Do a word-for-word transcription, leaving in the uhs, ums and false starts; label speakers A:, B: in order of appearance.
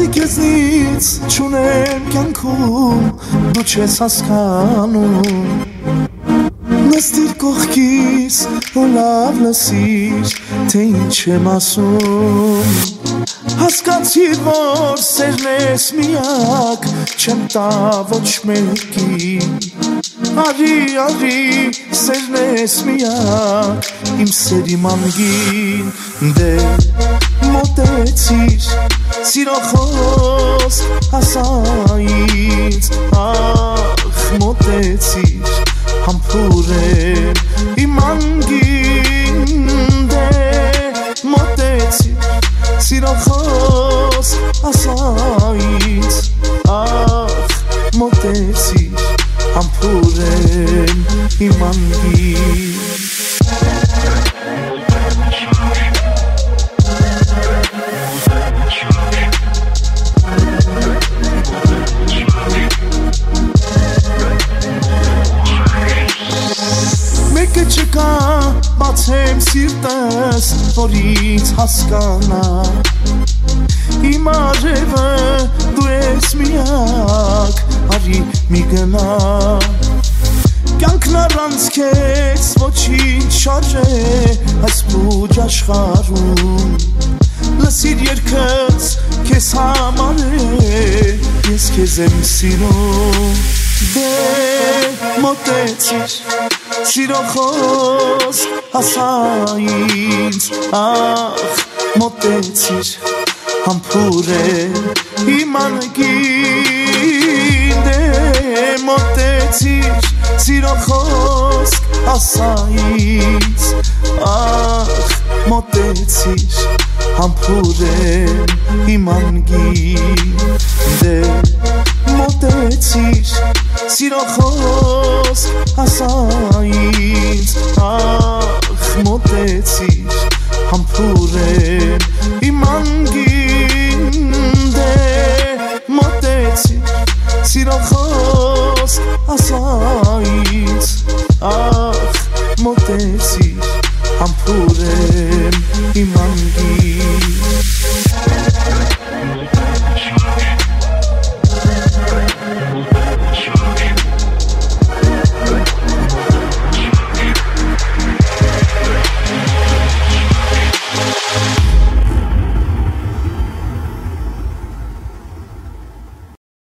A: քեզնից չունեմ կյանքում դու չես հասկանում նստիր կողքիս որ լավ լսիր թե ինչ եմ ասում հասկացիր որ սերն ես միակ չեմ տա ոչ մեկի արի արի սերն ես միակ իմ սերի մանգին դե մոտեցիր սիրո խոսք ասա ինձ ախ մոտեցիր համբուրեմ իմ մանգին դե մոտեցիր սիրո խոսք ասա ինձ ախ մոտեցիր համբուրեմ իմ մանգին չկա բացեմ սիրտս որ ինձ հասկանա իմ արևը դու ես միակ արի մի գնա կյանքն առանց քեզ ոչինչ շարժե այս բուժ աշխարհում լսիր երգս քեզ համար է ես քեզ եմ սիրում դե մոտեցիր Սիրո խոսք ասա ինձ ախ մոտեցիր համբուրեմ իմ մանգին դե մոտեցիր սիրո խոսք ասա ինձ ախ մոտեցիր համբուրեմ իմ մանգին դե մոտեցիր սիրո խոսք ասա ինձ ախ մոտեցիր